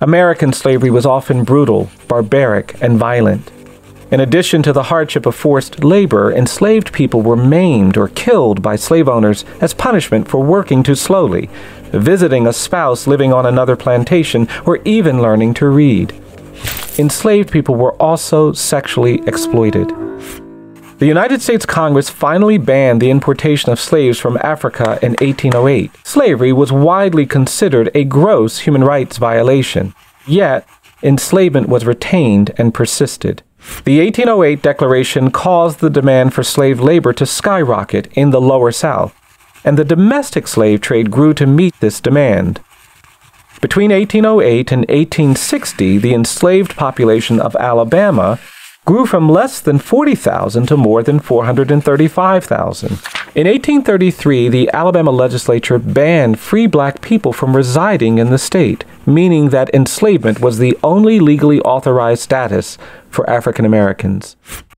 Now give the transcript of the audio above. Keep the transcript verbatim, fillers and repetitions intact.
American slavery was often brutal, barbaric, and violent. In addition to the hardship of forced labor, enslaved people were maimed or killed by slave owners as punishment for working too slowly, visiting a spouse living on another plantation, or even learning to read. Enslaved people were also sexually exploited. The United States Congress finally banned the importation of slaves from Africa in eighteen oh eight. Slavery was widely considered a gross human rights violation, yet enslavement was retained and persisted. The eighteen oh eight Declaration caused the demand for slave labor to skyrocket in the Lower South, and the domestic slave trade grew to meet this demand. Between eighteen oh eight and eighteen sixty, the enslaved population of Alabama grew from less than forty thousand to more than four hundred thirty-five thousand. In eighteen thirty-three, the Alabama legislature banned free black people from residing in the state, meaning that enslavement was the only legally authorized status for African Americans.